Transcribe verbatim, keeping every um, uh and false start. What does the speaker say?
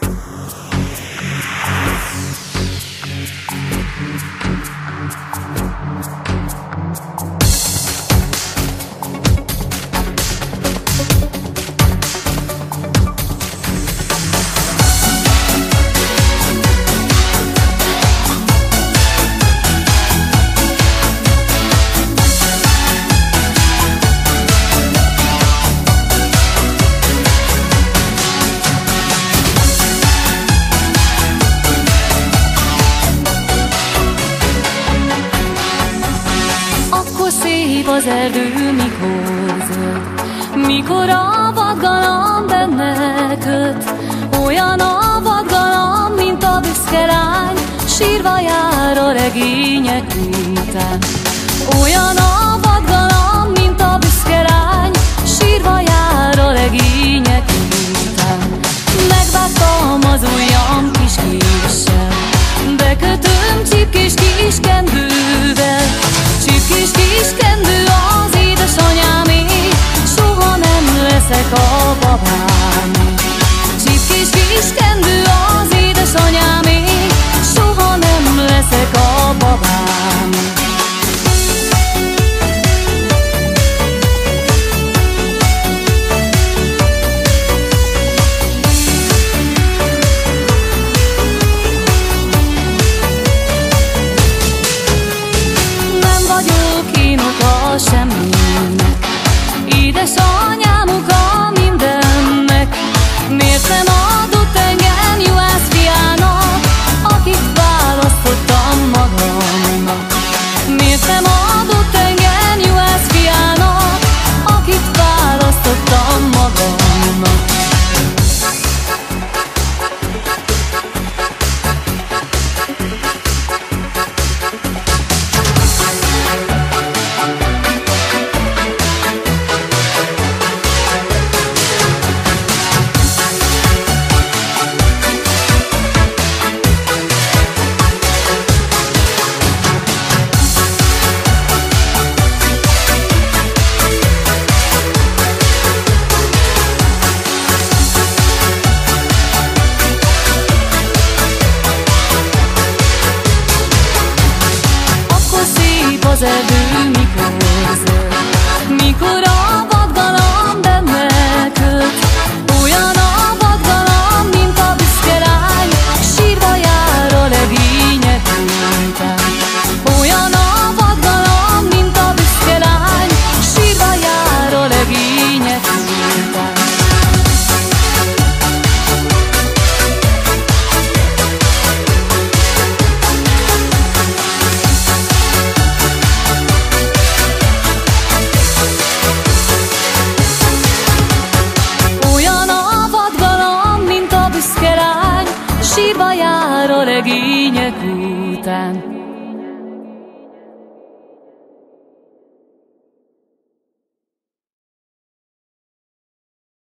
Szép az erdő, mikor zöld, mikor a vadgalamb benne köt. Olyan a vadgalamb, mint a büszke lány, sírva jár a regények után. Olyan a vadgalamb, mint a büszke lány, sírva jár a regények után. Megvágtam az ujjam kis késsel, bekötöm csipkés kis kendővel. Csipkés kis kendő az édesanyámé, soha nem leszek a babámé. Csipkés kis kendő az édesanyámé, soha nem leszek a babámé. Semminek, édesanyám oka mindennek. Miért nem adott engem juhász fiának, akit választottam magamnak? Miért nem adott engem juhász fiának, akit választottam magamnak? Az erdő, mikor zöld, mikor a vadgalamb benne köt. Olyan a vadgalamb, mint a büszke lány, sírva jár a legények után. Olyan a vadgalamb, mint a büszke lány, sírva jár a legények után. Sírva jár a regények után.